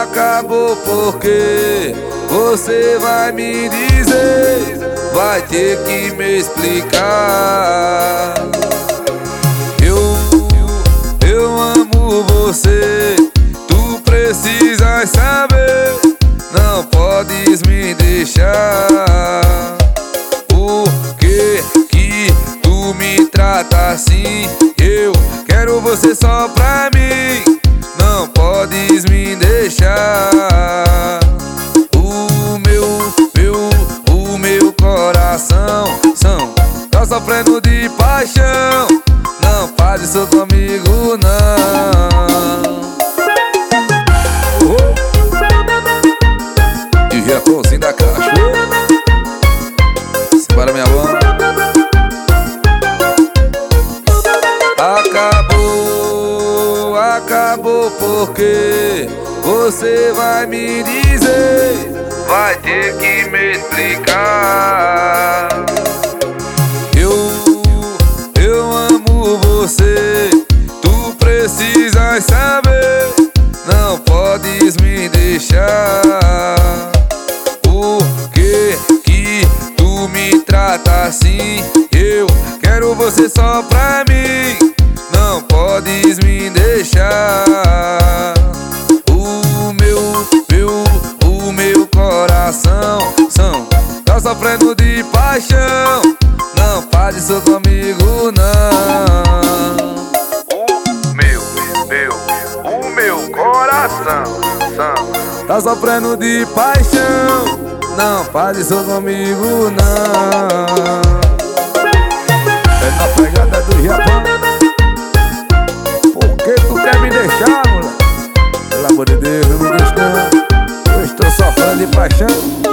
Acabou porque você vai me dizer, vai ter que me explicar. Eu amo você, tu precisas saber, não podes me deixar. Por que tu me trata assim? Eu quero você só pra mim, não podes me deixar. O meu coração tá sofrendo de paixão, não faz isso comigo não. E o Japãozinho da caixa, separa minha mão. Acabou porque você vai me dizer, vai ter que me explicar. Eu amo você, tu precisas saber, não podes me deixar. Por que tu me trata assim? Eu quero você só pra mim, não podes me deixar. O meu coração tá sofrendo de paixão, não faz isso comigo não. O meu coração tá sofrendo de paixão, não faz isso comigo não. É na pegada do Japão. Por que tu quer me deixar, moleque? Pelo amor de Deus, não me deixa não. Eu estou sofrendo de paixão.